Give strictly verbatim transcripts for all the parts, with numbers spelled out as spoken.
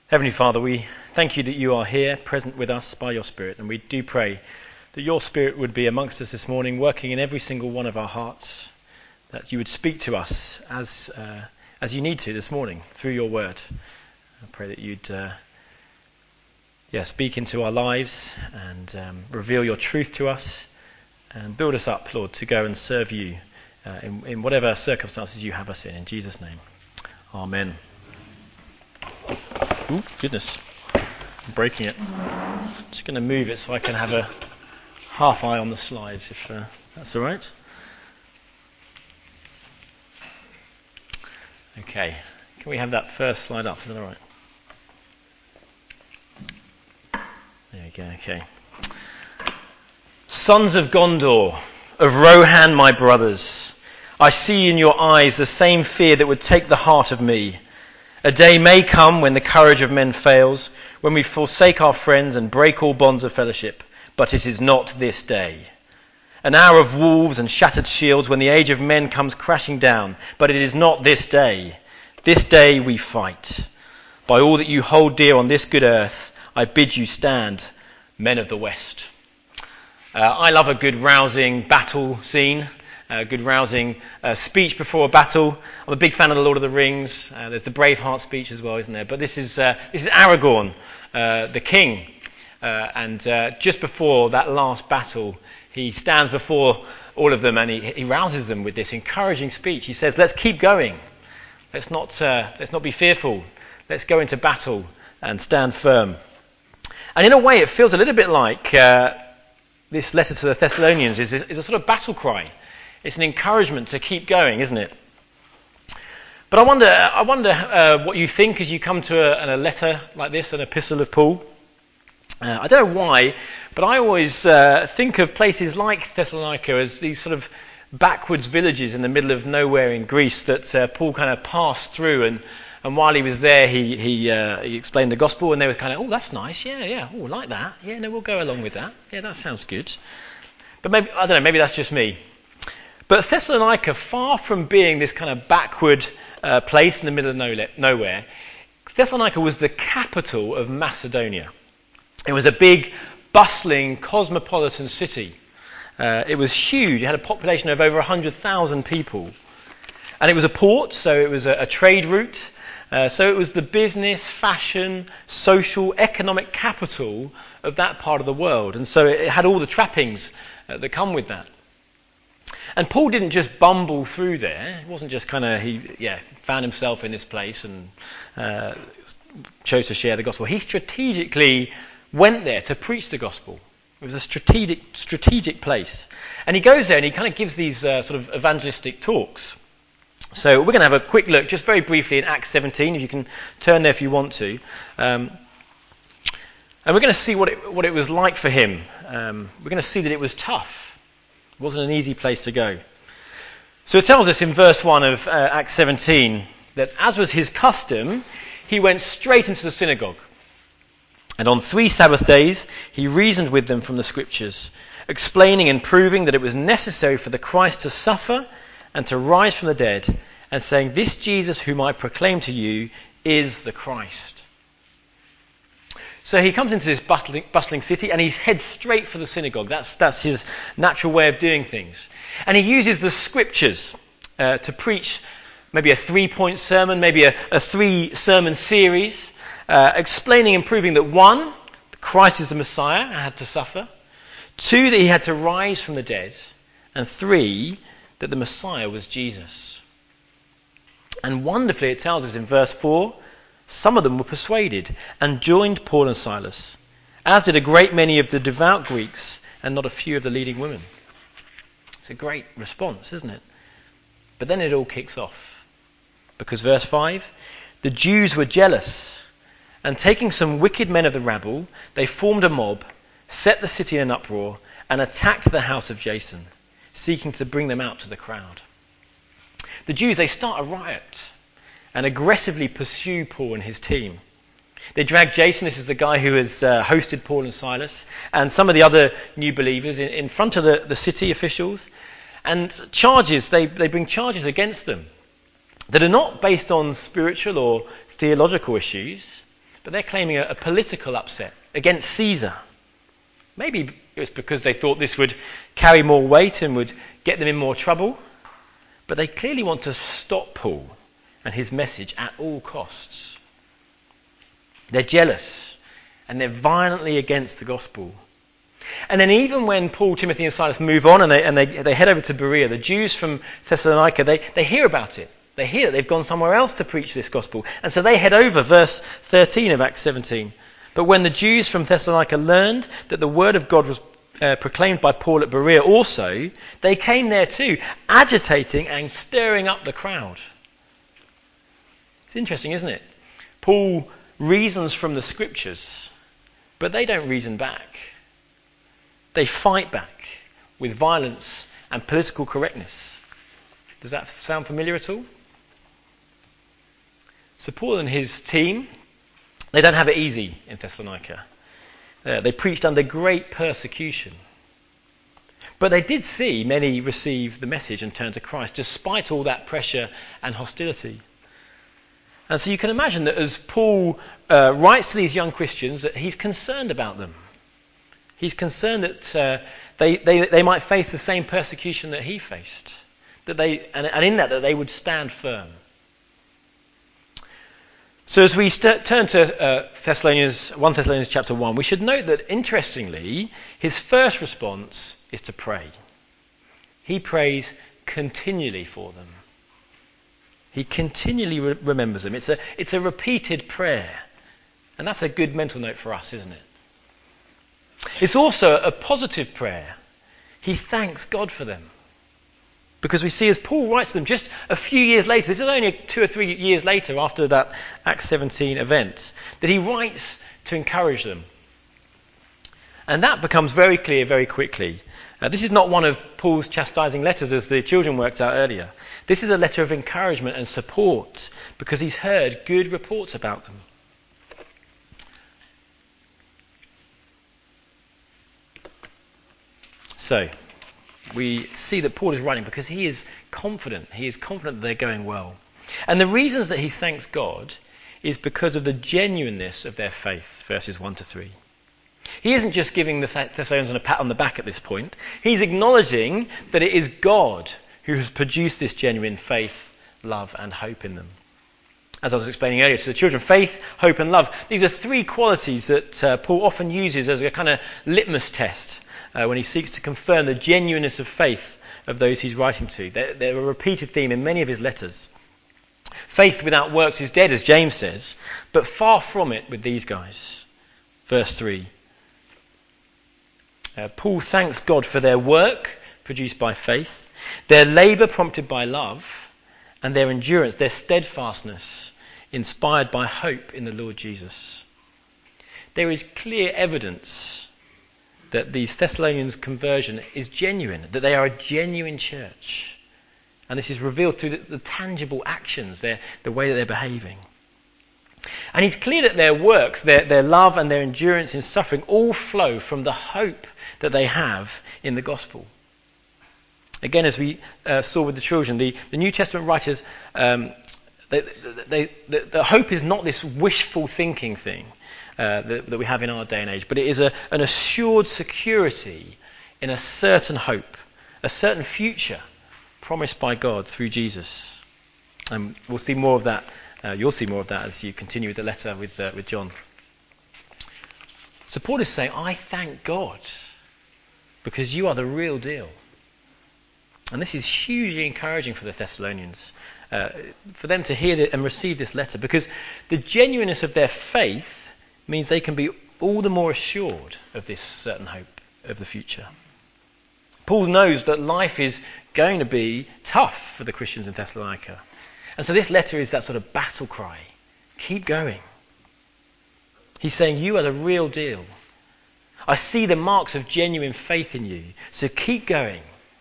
Heavenly Father, we thank you that you are here, present with us by your Spirit, and we do pray that your Spirit would be amongst us this morning, working in every single one of our hearts, that you would speak to us as uh, as you need to this morning through your word. I pray that you'd uh, yeah, speak into our lives and um, reveal your truth to us and build us up, Lord, to go and serve you uh, in, in whatever circumstances you have us in. In Jesus' name, amen. Ooh, goodness, I'm breaking it. I'm just going to move it so I can have a half eye on the slides, if uh, that's all right. Okay, can we have that first slide up? Is that all right? There we go, okay. Sons of Gondor, of Rohan, my brothers, I see in your eyes the same fear that would take the heart of me. A day may come when the courage of men fails, when we forsake our friends and break all bonds of fellowship, but it is not this day. An hour of wolves and shattered shields when the age of men comes crashing down, but it is not this day. This day we fight. By all that you hold dear on this good earth, I bid you stand, men of the West. Uh, I love a good rousing battle scene. A good rousing uh, speech before a battle. I'm a big fan of the Lord of the Rings. Uh, there's the Braveheart speech as well, isn't there? But this is uh, this is Aragorn, uh, the king, uh, and uh, just before that last battle, he stands before all of them and he, he rouses them with this encouraging speech. He says, "Let's keep going. Let's not uh, let's not be fearful. Let's go into battle and stand firm." And in a way, it feels a little bit like uh, this letter to the Thessalonians is, is a sort of battle cry. It's an encouragement to keep going, isn't it? But I wonder, I wonder uh, what you think as you come to a, a letter like this, an epistle of Paul. Uh, I don't know why, but I always uh, think of places like Thessalonica as these sort of backwards villages in the middle of nowhere in Greece that uh, Paul kind of passed through, and, and while he was there, he he, uh, he explained the gospel, and they were kind of, "Oh, that's nice, yeah, yeah, oh, like that, yeah, no, we'll go along with that, yeah, that sounds good." But maybe I don't know, maybe that's just me. But Thessalonica, far from being this kind of backward uh, place in the middle of no- nowhere, Thessalonica was the capital of Macedonia. It was a big, bustling, cosmopolitan city. Uh, it was huge. It had a population of over one hundred thousand people. And it was a port, so it was a, a trade route. Uh, so it was the business, fashion, social, economic capital of that part of the world. And so it had all the trappings uh, that come with that. And Paul didn't just bumble through there. It wasn't just kind of, he yeah, found himself in this place and uh, chose to share the gospel. He strategically went there to preach the gospel. It was a strategic strategic place. And he goes there and he kind of gives these uh, sort of evangelistic talks. So we're going to have a quick look, just very briefly, in Acts seventeen, if you can turn there if you want to. Um, and we're going to see what it, what it was like for him. Um, we're going to see that it was tough. It wasn't an easy place to go. So it tells us in verse one of uh, Acts seventeen that as was his custom, he went straight into the synagogue. And on three Sabbath days, he reasoned with them from the scriptures, explaining and proving that it was necessary for the Christ to suffer and to rise from the dead, and saying, "This Jesus whom I proclaim to you is the Christ." So he comes into this bustling, bustling city and he heads straight for the synagogue. That's that's his natural way of doing things. And he uses the scriptures uh, to preach maybe a three-point sermon, maybe a, a three-sermon series, uh, explaining and proving that one, Christ is the Messiah and had to suffer. Two, that he had to rise from the dead. And three, that the Messiah was Jesus. And wonderfully it tells us in verse four, some of them were persuaded and joined Paul and Silas, as did a great many of the devout Greeks and not a few of the leading women. It's a great response, isn't it? But then it all kicks off. Because verse five, the Jews were jealous, and taking some wicked men of the rabble, they formed a mob, set the city in an uproar, and attacked the house of Jason, seeking to bring them out to the crowd. The Jews, they start a riot and aggressively pursue Paul and his team. They drag Jason, this is the guy who has uh, hosted Paul and Silas, and some of the other new believers in, in front of the, the city officials, and charges, they, they bring charges against them that are not based on spiritual or theological issues, but they're claiming a, a political upset against Caesar. Maybe it was because they thought this would carry more weight and would get them in more trouble, but they clearly want to stop Paul and his message at all costs. They're jealous and they're violently against the gospel. And then even when Paul, Timothy and Silas move on and they, and they, they head over to Berea, the Jews from Thessalonica, they, they hear about it. They hear that they've gone somewhere else to preach this gospel. And so they head over, verse thirteen of Acts seventeen. But when the Jews from Thessalonica learned that the word of God was uh, proclaimed by Paul at Berea also, they came there too, agitating and stirring up the crowd. It's interesting, isn't it? Paul reasons from the scriptures, but they don't reason back. They fight back with violence and political correctness. Does that sound familiar at all? So Paul and his team, they don't have it easy in Thessalonica. Uh, they preached under great persecution. But they did see many receive the message and turn to Christ, despite all that pressure and hostility. And so you can imagine that as Paul uh, writes to these young Christians, that he's concerned about them. He's concerned that uh, they, they, they might face the same persecution that he faced. That they, and, and in that, that they would stand firm. So as we st- turn to uh, Thessalonians, First Thessalonians chapter one, we should note that, interestingly, his first response is to pray. He prays continually for them. He continually re- remembers them. It's a, it's a repeated prayer. And that's a good mental note for us, isn't it? It's also a positive prayer. He thanks God for them. Because we see as Paul writes to them just a few years later, this is only two or three years later after that Acts seventeen event, that he writes to encourage them. And that becomes very clear very quickly. Uh, this is not one of Paul's chastising letters as the children worked out earlier. This is a letter of encouragement and support because he's heard good reports about them. So, we see that Paul is writing because he is confident. He is confident that they're going well. And the reasons that he thanks God is because of the genuineness of their faith, verses one to three. He isn't just giving the Thessalonians a pat on the back at this point. He's acknowledging that it is God who has produced this genuine faith, love and hope in them. As I was explaining earlier to the children, faith, hope and love. These are three qualities that uh, Paul often uses as a kind of litmus test uh, when he seeks to confirm the genuineness of faith of those he's writing to. They're, they're a repeated theme in many of his letters. Faith without works is dead, as James says, but far from it with these guys. Verse three. Uh, Paul thanks God for their work produced by faith, their labour prompted by love, and their endurance, their steadfastness, inspired by hope in the Lord Jesus. There is clear evidence that the Thessalonians' conversion is genuine, that they are a genuine church. And this is revealed through the, the tangible actions, their, the way that they're behaving. And it's clear that their works, their, their love and their endurance in suffering all flow from the hope that they have in the gospel. Again, as we uh, saw with the children, the, the New Testament writers, um, they, they, they, the hope is not this wishful thinking thing uh, that, that we have in our day and age, but it is a, an assured security in a certain hope, a certain future promised by God through Jesus. And we'll see more of that. Uh, you'll see more of that as you continue with the letter with uh, with John. So Paul is saying, I thank God because you are the real deal. And this is hugely encouraging for the Thessalonians, uh, for them to hear and receive this letter, because the genuineness of their faith means they can be all the more assured of this certain hope of the future. Paul knows that life is going to be tough for the Christians in Thessalonica. And so this letter is that sort of battle cry. Keep going. He's saying, you are the real deal. I see the marks of genuine faith in you. So keep going.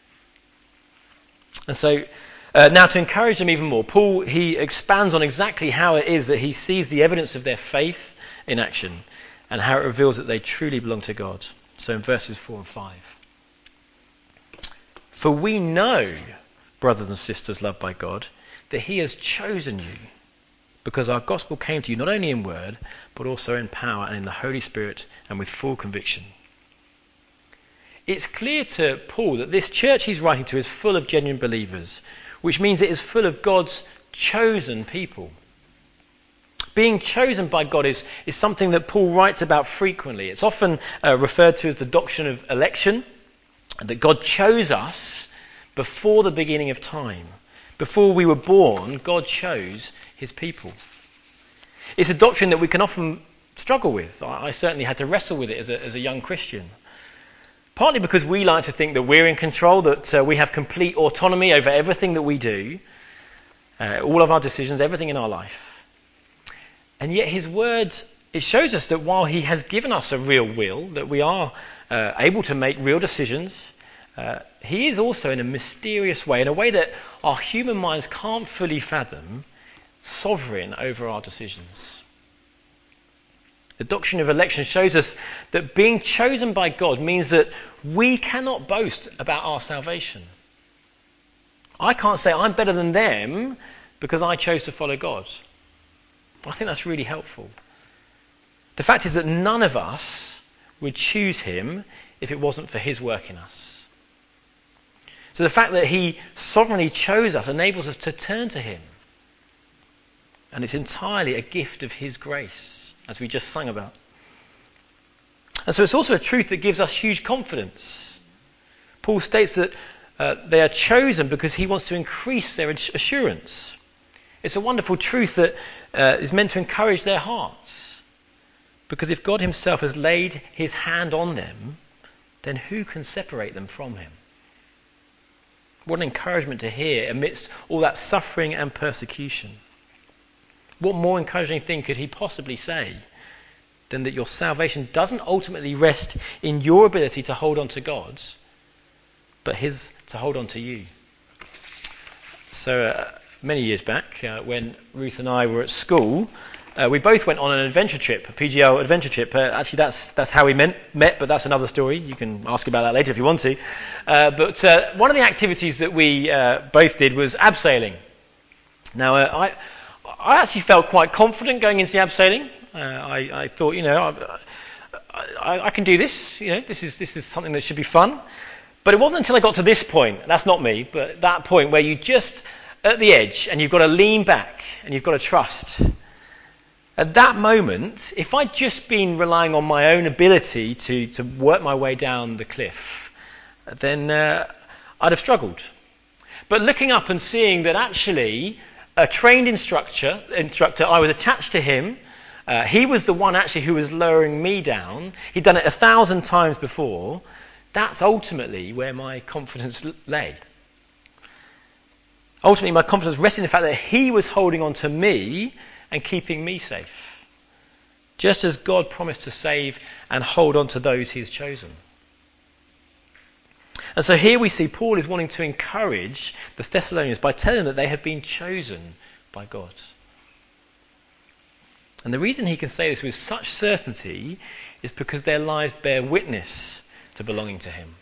And so uh, now to encourage them even more, Paul, he expands on exactly how it is that he sees the evidence of their faith in action and how it reveals that they truly belong to God. So in verses four and five. For we know, brothers and sisters loved by God, that he has chosen you, because our gospel came to you not only in word, but also in power and in the Holy Spirit and with full conviction. It's clear to Paul that this church he's writing to is full of genuine believers, which means it is full of God's chosen people. Being chosen by God is, is something that Paul writes about frequently. It's often uh, referred to as the doctrine of election, that God chose us before the beginning of time. Before we were born, God chose his people. It's a doctrine that we can often struggle with. I, I certainly had to wrestle with it as a, as a young Christian. Partly because we like to think that we're in control, that uh, we have complete autonomy over everything that we do, uh, all of our decisions, everything in our life. And yet his word, it shows us that while he has given us a real will, that we are uh, able to make real decisions, uh, he is also in a mysterious way, in a way that our human minds can't fully fathom, sovereign over our decisions. The doctrine of election shows us that being chosen by God means that we cannot boast about our salvation. I can't say I'm better than them because I chose to follow God. I think that's really helpful. The fact is that none of us would choose him if it wasn't for his work in us. So the fact that he sovereignly chose us enables us to turn to him. And it's entirely a gift of his grace, as we just sang about. And so it's also a truth that gives us huge confidence. Paul states that uh, they are chosen because he wants to increase their assurance. It's a wonderful truth that uh, is meant to encourage their hearts. Because if God himself has laid his hand on them, then who can separate them from him? What an encouragement to hear amidst all that suffering and persecution. What more encouraging thing could he possibly say than that your salvation doesn't ultimately rest in your ability to hold on to God, but his to hold on to you? So uh, many years back, uh, when Ruth and I were at school, uh, we both went on an adventure trip, a P G L adventure trip. Uh, actually, that's that's how we met, met, but that's another story. You can ask about that later if you want to. Uh, but uh, one of the activities that we uh, both did was abseiling. Now, uh, I I actually felt quite confident going into the abseiling. Uh, I, I thought, you know, I, I, I can do this. You know, this is this is something that should be fun. But it wasn't until I got to this point, that's not me, but that point where you just at the edge and you've got to lean back and you've got to trust. At that moment, if I'd just been relying on my own ability to, to work my way down the cliff, then uh, I'd have struggled. But looking up and seeing that actually a trained instructor, instructor, I was attached to him, uh, he was the one actually who was lowering me down. He'd done it a thousand times before. That's ultimately where my confidence lay. Ultimately, my confidence rested in the fact that he was holding on to me and keeping me safe, just as God promised to save and hold on to those he has chosen. And so here we see Paul is wanting to encourage the Thessalonians by telling them that they have been chosen by God. And the reason he can say this with such certainty is because their lives bear witness to belonging to him.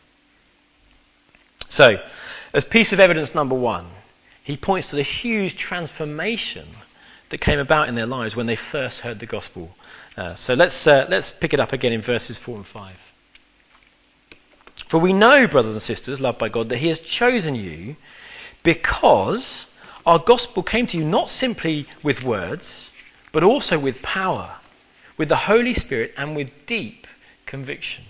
So, as piece of evidence number one, he points to the huge transformation that came about in their lives when they first heard the gospel. Uh, so let's uh, let's pick it up again in verses four and five. For we know, brothers and sisters, loved by God, that he has chosen you because our gospel came to you not simply with words, but also with power, with the Holy Spirit, and with deep conviction.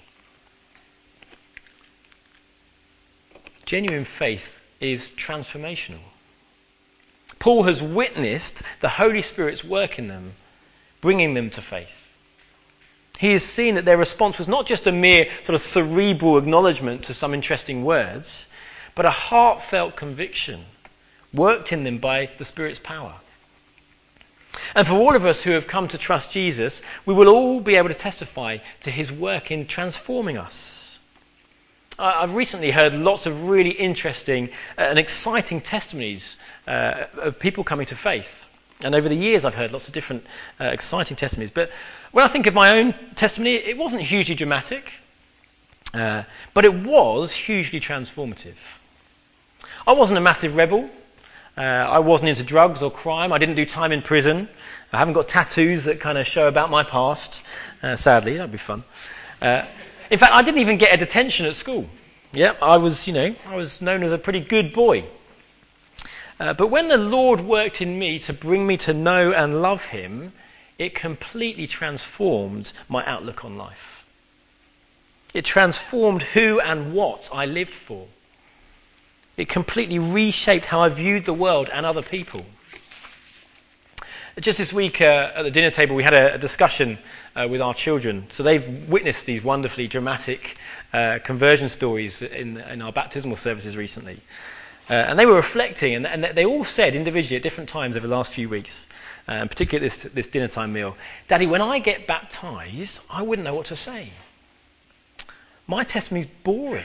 Genuine faith is transformational. Paul has witnessed the Holy Spirit's work in them, bringing them to faith. He has seen that their response was not just a mere sort of cerebral acknowledgement to some interesting words, but a heartfelt conviction worked in them by the Spirit's power. And for all of us who have come to trust Jesus, we will all be able to testify to his work in transforming us. I've recently heard lots of really interesting and exciting testimonies uh, of people coming to faith. And over the years I've heard lots of different uh, exciting testimonies. But when I think of my own testimony, it wasn't hugely dramatic, uh, but it was hugely transformative. I wasn't a massive rebel. Uh, I wasn't into drugs or crime. I didn't do time in prison. I haven't got tattoos that kind of show about my past. Uh, sadly, that'd be fun. Uh, in fact, I didn't even get a detention at school. Yeah, I was, you know, I was known as a pretty good boy. Uh, but when the Lord worked in me to bring me to know and love him, it completely transformed my outlook on life. It transformed who and what I lived for. It completely reshaped how I viewed the world and other people. Just this week uh, at the dinner table, we had a, a discussion uh, with our children. So they've witnessed these wonderfully dramatic uh, conversion stories in, in our baptismal services recently. Uh, and they were reflecting, and, and they all said individually at different times over the last few weeks, uh, and particularly this, this dinner time meal, Daddy, when I get baptised, I wouldn't know what to say. My testimony is boring.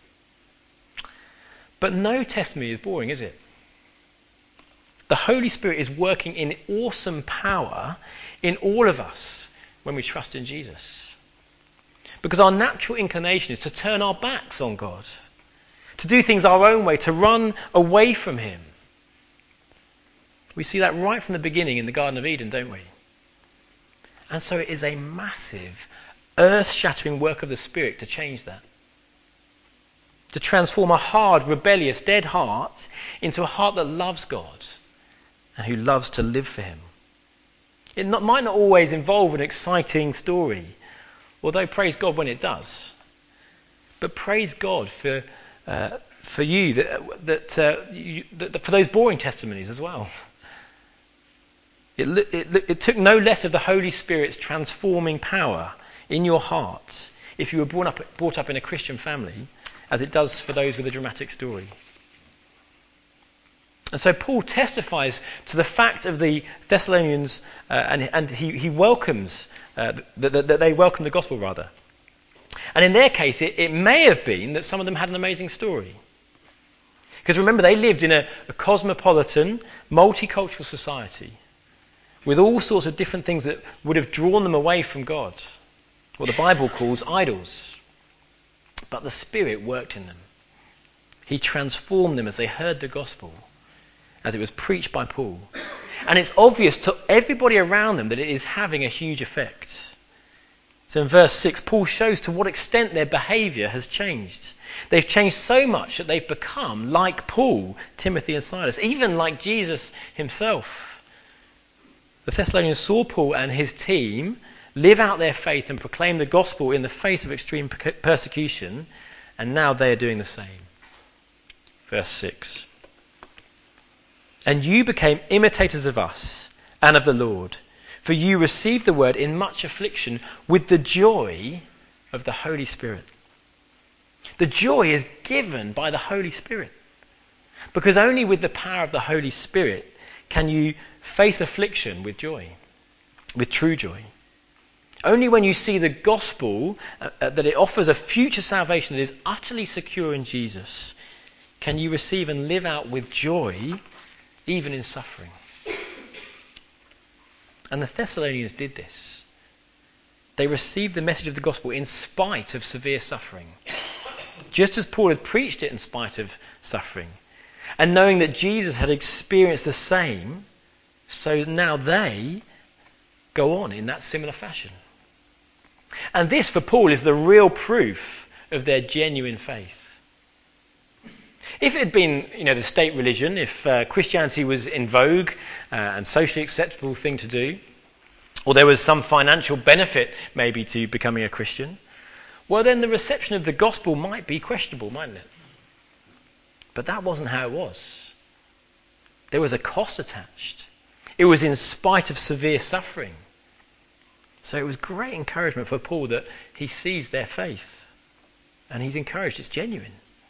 But no testimony is boring, is it? The Holy Spirit is working in awesome power in all of us when we trust in Jesus. Because our natural inclination is to turn our backs on God, to do things our own way, to run away from him. We see that right from the beginning in the Garden of Eden, don't we? And so it is a massive, earth-shattering work of the Spirit to change that. To transform a hard, rebellious, dead heart into a heart that loves God and who loves to live for him. It not, might not always involve an exciting story, although praise God when it does. But praise God for uh, for you that that, uh, you, that for those boring testimonies as well. It, it, it took no less of the Holy Spirit's transforming power in your heart if you were brought up brought up in a Christian family, as it does for those with a dramatic story. And so Paul testifies to the fact of the Thessalonians, uh, and, and he, he welcomes, uh, that, that, that they welcome the gospel rather. And in their case, it, it may have been that some of them had an amazing story. Because remember, they lived in a, a cosmopolitan, multicultural society with all sorts of different things that would have drawn them away from God, what the Bible calls idols. But the Spirit worked in them. He transformed them as they heard the gospel, as it was preached by Paul. And it's obvious to everybody around them that it is having a huge effect. So in verse six, Paul shows to what extent their behaviour has changed. They've changed so much that they've become like Paul, Timothy and Silas, even like Jesus himself. The Thessalonians saw Paul and his team live out their faith and proclaim the gospel in the face of extreme persecution, and now they are doing the same. Verse six. And you became imitators of us and of the Lord, for you received the word in much affliction with the joy of the Holy Spirit. The joy is given by the Holy Spirit, because only with the power of the Holy Spirit can you face affliction with joy, with true joy. Only when you see the gospel, uh, uh, that it offers a future salvation that is utterly secure in Jesus, can you receive and live out with joy even in suffering. And the Thessalonians did this. They received the message of the gospel in spite of severe suffering, just as Paul had preached it in spite of suffering. And knowing that Jesus had experienced the same, so now they go on in that similar fashion. And this, for Paul, is the real proof of their genuine faith. If it had been, you know, the state religion, if uh, Christianity was in vogue uh, and socially acceptable thing to do, or there was some financial benefit maybe to becoming a Christian, well then the reception of the gospel might be questionable, mightn't it? But that wasn't how it was. There was a cost attached. It was in spite of severe suffering. So it was great encouragement for Paul that he sees their faith. And he's encouraged, it's genuine.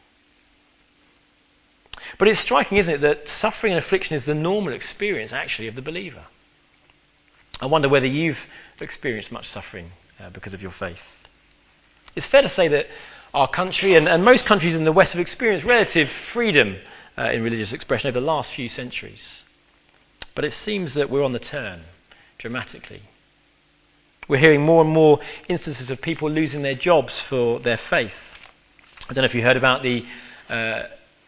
But it's striking, isn't it, that suffering and affliction is the normal experience, actually, of the believer. I wonder whether you've experienced much suffering uh, because of your faith. It's fair to say that our country and, and most countries in the West have experienced relative freedom uh, in religious expression over the last few centuries. But it seems that we're on the turn, dramatically. We're hearing more and more instances of people losing their jobs for their faith. I don't know if you heard about the uh,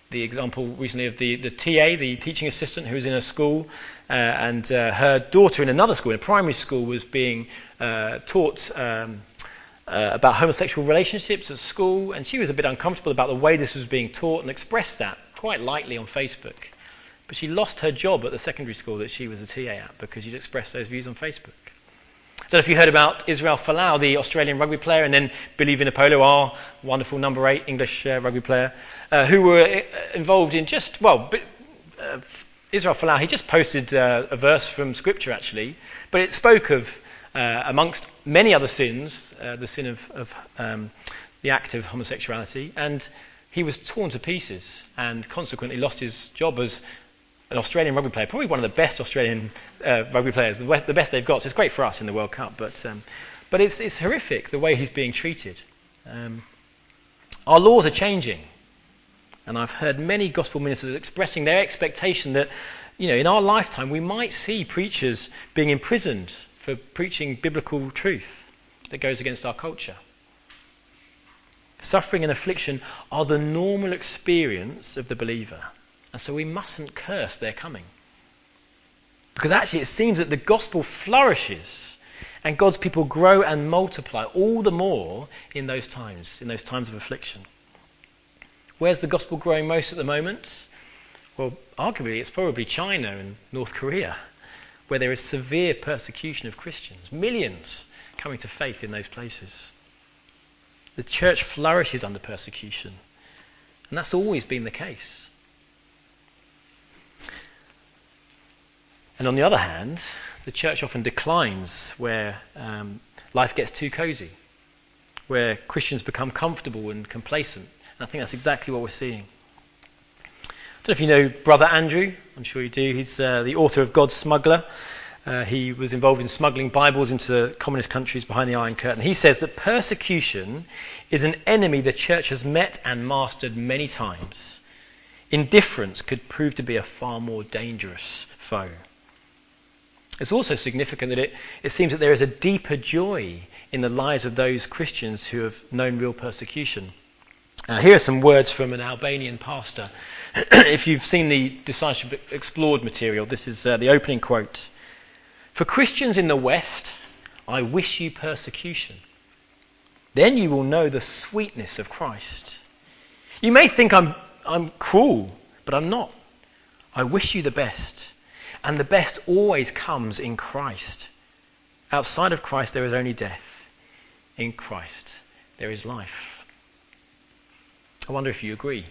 the example recently of the, the T A, the teaching assistant, who was in a school, uh, and uh, her daughter in another school, in a primary school, was being uh, taught um, uh, about homosexual relationships at school, and she was a bit uncomfortable about the way this was being taught and expressed that quite lightly on Facebook. But she lost her job at the secondary school that she was a T A at because she'd expressed those views on Facebook. I don't know if you heard about Israel Folau, the Australian rugby player, and then Billy Vunipola, our wonderful number eight English uh, rugby player, uh, who were uh, involved in just, well, uh, Israel Folau, he just posted uh, a verse from Scripture, actually, but it spoke of, uh, amongst many other sins, uh, the sin of, of um, the act of homosexuality, and he was torn to pieces and consequently lost his job as an Australian rugby player, probably one of the best Australian uh, rugby players, the, the best they've got. So it's great for us in the World Cup, but um, but it's it's horrific the way he's being treated. Um, our laws are changing, and I've heard many gospel ministers expressing their expectation that, you know, in our lifetime we might see preachers being imprisoned for preaching biblical truth that goes against our culture. Suffering and affliction are the normal experience of the believer. And so we mustn't curse their coming. Because actually it seems that the gospel flourishes and God's people grow and multiply all the more in those times, in those times of affliction. Where's the gospel growing most at the moment? Well, arguably it's probably China and North Korea, where there is severe persecution of Christians. Millions coming to faith in those places. The church flourishes under persecution. And that's always been the case. And on the other hand, the church often declines where um, life gets too cozy, where Christians become comfortable and complacent. And I think that's exactly what we're seeing. I don't know if you know Brother Andrew. I'm sure you do. He's uh, the author of God's Smuggler. Uh, he was involved in smuggling Bibles into communist countries behind the Iron Curtain. He says that persecution is an enemy the church has met and mastered many times. Indifference could prove to be a far more dangerous foe. It's also significant that it, it seems that there is a deeper joy in the lives of those Christians who have known real persecution. Uh, here are some words from an Albanian pastor. If you've seen the Discipleship Explored material, this is uh, the opening quote. For Christians in the West, I wish you persecution. Then you will know the sweetness of Christ. You may think I'm, I'm cruel, but I'm not. I wish you the best. And the best always comes in Christ. Outside of Christ there is only death. In Christ there is life. I wonder if you agree.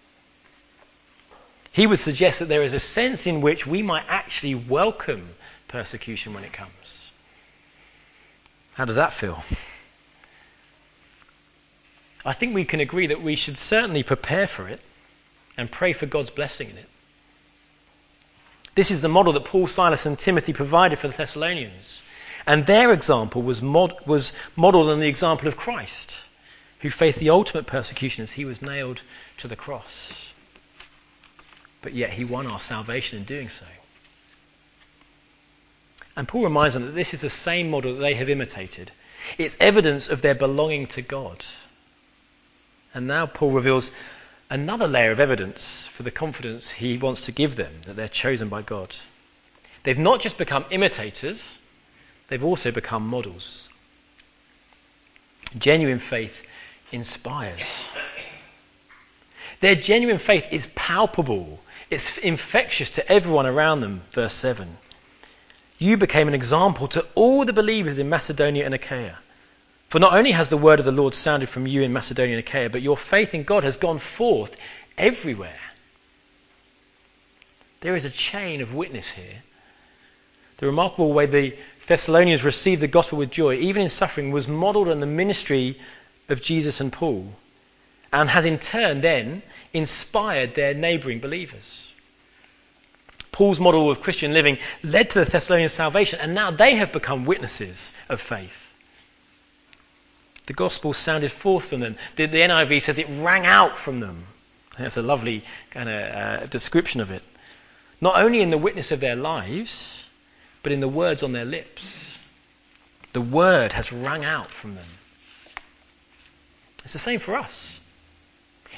He would suggest that there is a sense in which we might actually welcome persecution when it comes. How does that feel? I think we can agree that we should certainly prepare for it and pray for God's blessing in it. This is the model that Paul, Silas and Timothy provided for the Thessalonians. And their example was, mod- was modelled on the example of Christ, who faced the ultimate persecution as he was nailed to the cross. But yet he won our salvation in doing so. And Paul reminds them that this is the same model that they have imitated. It's evidence of their belonging to God. And now Paul reveals another layer of evidence for the confidence he wants to give them, that they're chosen by God. They've not just become imitators, they've also become models. Genuine faith inspires. Their genuine faith is palpable. It's infectious to everyone around them. Verse seven. You became an example to all the believers in Macedonia and Achaia. For not only has the word of the Lord sounded from you in Macedonia and Achaia, but your faith in God has gone forth everywhere. There is a chain of witness here. The remarkable way the Thessalonians received the gospel with joy, even in suffering, was modelled on the ministry of Jesus and Paul, and has in turn then inspired their neighbouring believers. Paul's model of Christian living led to the Thessalonians' salvation, and now they have become witnesses of faith. The gospel sounded forth from them. The, the N I V says it rang out from them. That's a lovely kind of uh, description of it. Not only in the witness of their lives, but in the words on their lips. The word has rung out from them. It's the same for us.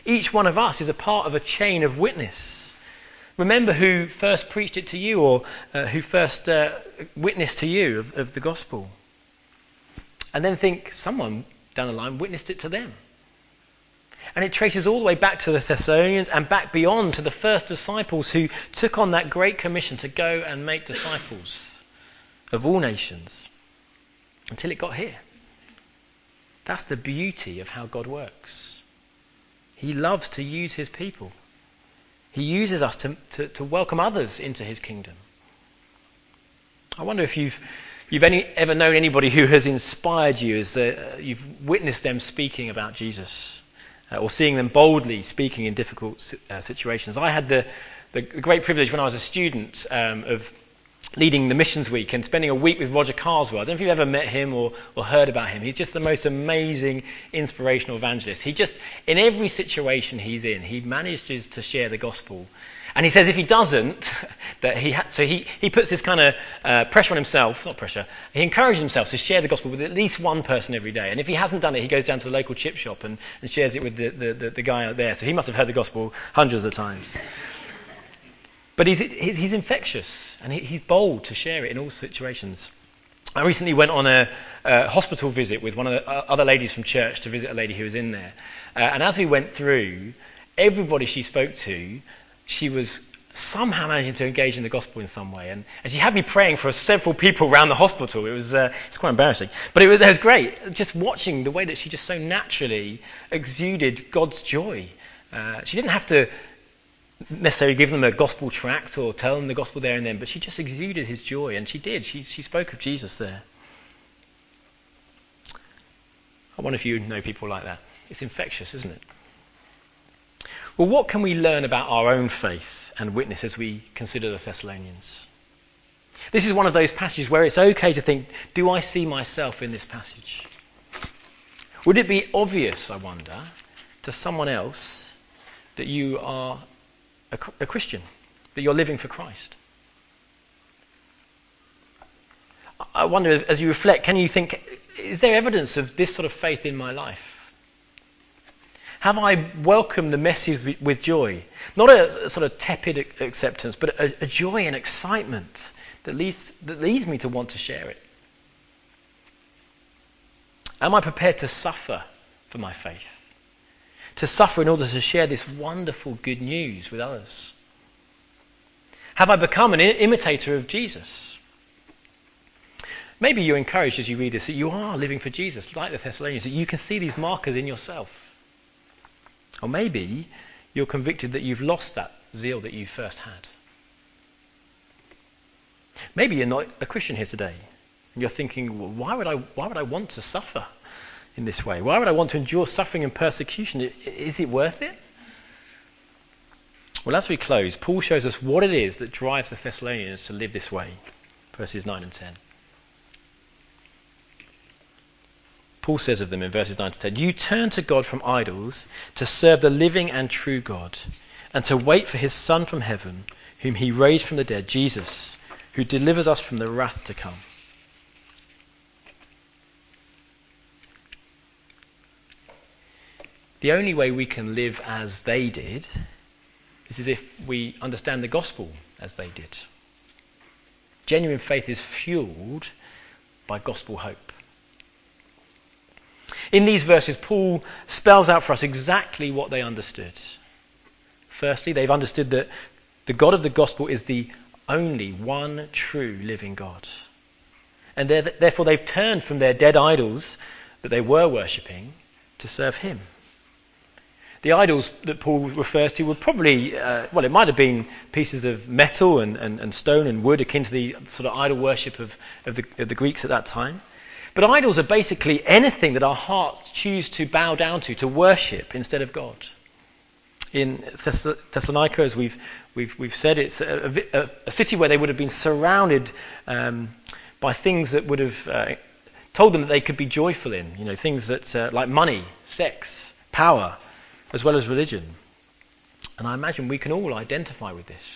Each one of us is a part of a chain of witness. Remember who first preached it to you, or uh, who first uh, witnessed to you of, of the gospel. And then think, someone down the line witnessed it to them. And it traces all the way back to the Thessalonians and back beyond to the first disciples who took on that great commission to go and make disciples of all nations until it got here. That's the beauty of how God works. He loves to use his people. He uses us to, to, to welcome others into his kingdom. I wonder if you've you've any, ever known anybody who has inspired you as uh, you've witnessed them speaking about Jesus, uh, or seeing them boldly speaking in difficult uh, situations. I had the, the great privilege when I was a student um, of leading the Missions Week and spending a week with Roger Carswell. I don't know if you've ever met him or, or heard about him. He's just the most amazing inspirational evangelist. He just, in every situation he's in, he manages to share the gospel. And he says if he doesn't, that he ha- so he, he puts this kind of uh, pressure on himself, not pressure, he encourages himself to share the gospel with at least one person every day. And if he hasn't done it, he goes down to the local chip shop and, and shares it with the, the, the, the guy out there. So he must have heard the gospel hundreds of times. But he's, he's infectious, and he's bold to share it in all situations. I recently went on a, a hospital visit with one of the other ladies from church to visit a lady who was in there. Uh, and as we went through, everybody she spoke to, she was somehow managing to engage in the gospel in some way. And, and she had me praying for several people around the hospital. It was, uh, it was quite embarrassing. But it was, it was great, just watching the way that she just so naturally exuded God's joy. Uh, she didn't have to necessarily give them a gospel tract or tell them the gospel there and then, but she just exuded his joy, and she did. She she spoke of Jesus there. I wonder if you know people like that. It's infectious, isn't it? Well, what can we learn about our own faith and witness as we consider the Thessalonians? This is one of those passages where it's okay to think, do I see myself in this passage? Would it be obvious, I wonder, to someone else that you are a, a Christian, that you're living for Christ? I wonder, as you reflect, can you think, is there evidence of this sort of faith in my life? Have I welcomed the message with, with joy? Not a, a sort of tepid acceptance, but a, a joy and excitement that leads, that leads me to want to share it. Am I prepared to suffer for my faith? To suffer in order to share this wonderful good news with others? Have I become an imitator of Jesus? Maybe you're encouraged as you read this that you are living for Jesus, like the Thessalonians, that you can see these markers in yourself. Or maybe you're convicted that you've lost that zeal that you first had. Maybe you're not a Christian here today, and you're thinking, well, why would I, why would I want to suffer in this way? Why would I want to endure suffering and persecution? Is it worth it? Well, as we close, Paul shows us what it is that drives the Thessalonians to live this way. Verses nine and ten. Paul says of them in verses nine to ten, you turn to God from idols to serve the living and true God, and to wait for his Son from heaven, whom he raised from the dead, Jesus, who delivers us from the wrath to come. The only way we can live as they did is as if we understand the gospel as they did. Genuine faith is fueled by gospel hope. In these verses, Paul spells out for us exactly what they understood. Firstly, they've understood that the God of the gospel is the only one true living God. And therefore they've turned from their dead idols that they were worshipping to serve him. The idols that Paul refers to were probably, uh, well, it might have been pieces of metal and, and, and stone and wood akin to the sort of idol worship of, of, the, of the Greeks at that time. But idols are basically anything that our hearts choose to bow down to, to worship instead of God. In Thess- Thessalonica, as we've, we've, we've said, it's a, a, a city where they would have been surrounded um, by things that would have uh, told them that they could be joyful in. You know, things that uh, like money, sex, power, as well as religion. And I imagine we can all identify with this.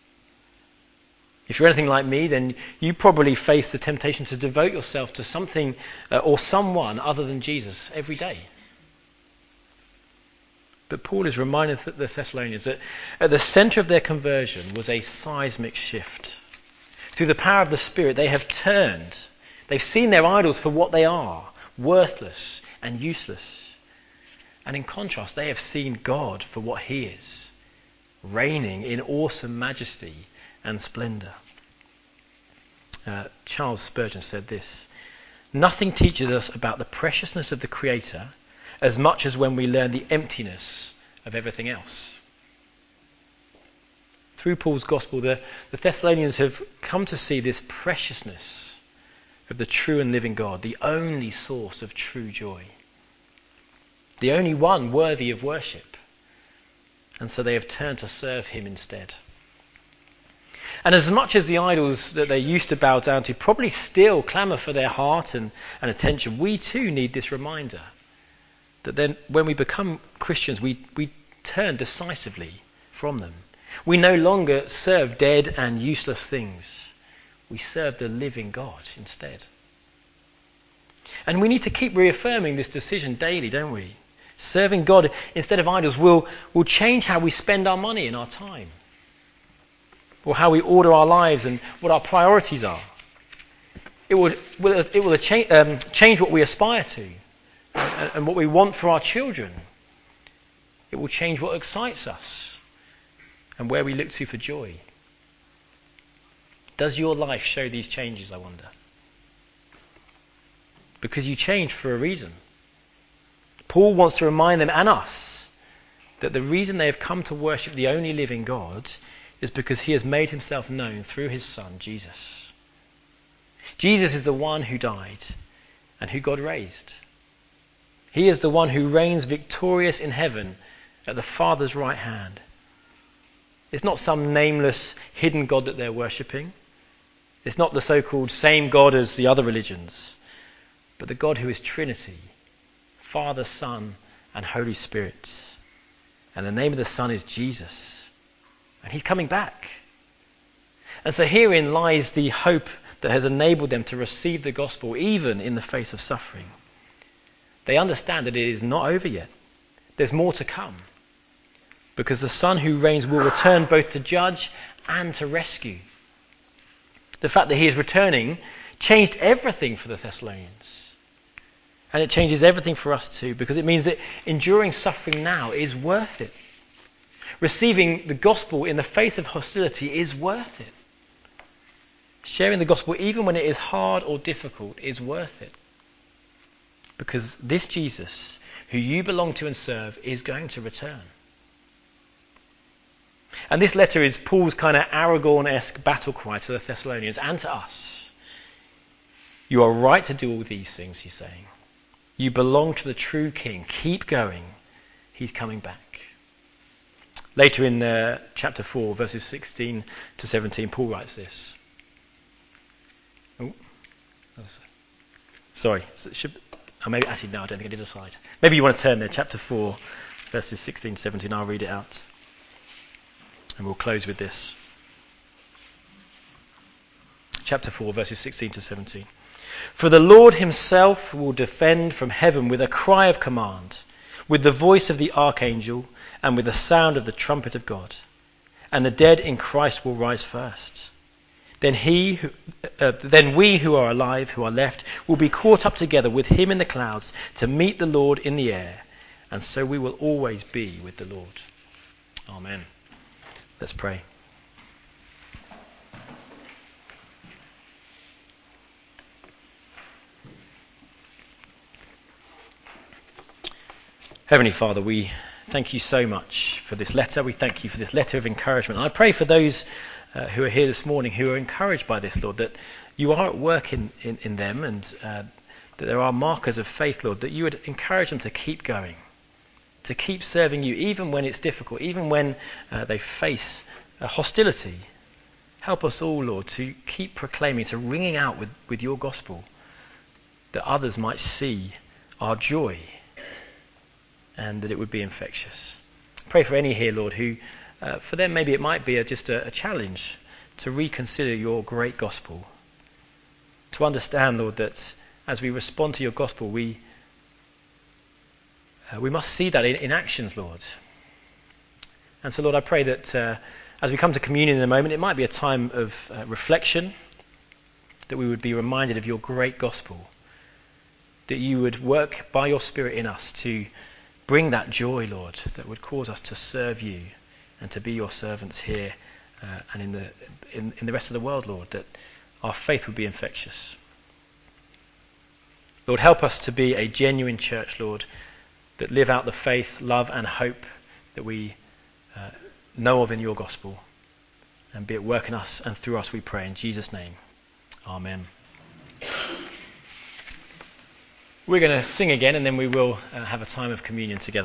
If you're anything like me, then you probably face the temptation to devote yourself to something uh, or someone other than Jesus every day. But Paul is reminding the Thessalonians that at the center of their conversion was a seismic shift. Through the power of the Spirit, they have turned. They've seen their idols for what they are, worthless and useless. And in contrast, they have seen God for what he is, reigning in awesome majesty and splendor. Uh, Charles Spurgeon said this: "Nothing teaches us about the preciousness of the Creator as much as when we learn the emptiness of everything else." Through Paul's gospel, the, the Thessalonians have come to see this preciousness of the true and living God, the only source of true joy, the only one worthy of worship. And so they have turned to serve him instead. And as much as the idols that they used to bow down to probably still clamour for their heart and, and attention, we too need this reminder that then when we become Christians, we, we turn decisively from them. We no longer serve dead and useless things. We serve the living God instead. And we need to keep reaffirming this decision daily, don't we? Serving God instead of idols will, will change how we spend our money and our time, or how we order our lives and what our priorities are. It will, it will cha- um, change what we aspire to and, and what we want for our children. It will change what excites us and where we look to for joy. Does your life show these changes, I wonder? Because you changed for a reason. Paul wants to remind them and us that the reason they have come to worship the only living God is because he has made himself known through his Son, Jesus. Jesus is the one who died and who God raised. He is the one who reigns victorious in heaven at the Father's right hand. It's not some nameless, hidden God that they're worshipping. It's not the so-called same God as the other religions, but the God who is Trinity, Father, Son, and Holy Spirit. And the name of the Son is Jesus. And he's coming back. And so herein lies the hope that has enabled them to receive the gospel even in the face of suffering. They understand that it is not over yet. There's more to come. Because the Son who reigns will return both to judge and to rescue. The fact that he is returning changed everything for the Thessalonians. And it changes everything for us too, because it means that enduring suffering now is worth it. Receiving the gospel in the face of hostility is worth it. Sharing the gospel even when it is hard or difficult is worth it. Because this Jesus, who you belong to and serve, is going to return. And this letter is Paul's kind of Aragorn-esque battle cry to the Thessalonians and to us. You are right to do all these things, he's saying. You belong to the true King. Keep going. He's coming back. Later in uh, chapter four, verses sixteen to seventeen, Paul writes this. Oh, sorry. Should, oh, maybe actually no, I don't think I did a slide. Maybe you want to turn there. Chapter four, verses sixteen to seventeen. I'll read it out. And we'll close with this. Chapter four, verses sixteen to seventeen. For the Lord himself will defend from heaven with a cry of command, with the voice of the archangel, and with the sound of the trumpet of God. And the dead in Christ will rise first. Then he, who, uh, then we who are alive, who are left, will be caught up together with him in the clouds to meet the Lord in the air. And so we will always be with the Lord. Amen. Let's pray. Heavenly Father, we thank you so much for this letter. We thank you for this letter of encouragement. I pray for those uh, who are here this morning who are encouraged by this, Lord, that you are at work in, in, in them and uh, that there are markers of faith, Lord, that you would encourage them to keep going, to keep serving you even when it's difficult, even when uh, they face uh, hostility. Help us all, Lord, to keep proclaiming, to ringing out with, with your gospel, that others might see our joy and that it would be infectious. Pray for any here, Lord, who, uh, for them maybe it might be a, just a, a challenge to reconsider your great gospel. To understand, Lord, that as we respond to your gospel, we uh, we must see that in, in actions, Lord. And so, Lord, I pray that uh, as we come to communion in a moment, it might be a time of uh, reflection, that we would be reminded of your great gospel, that you would work by your Spirit in us to bring that joy, Lord, that would cause us to serve you and to be your servants here uh, and in the in, in the rest of the world, Lord, that our faith would be infectious. Lord, help us to be a genuine church, Lord, that live out the faith, love and hope that we uh, know of in your gospel, and be at work in us and through us, we pray in Jesus' name. Amen. We're going to sing again, and then we will uh, have a time of communion together.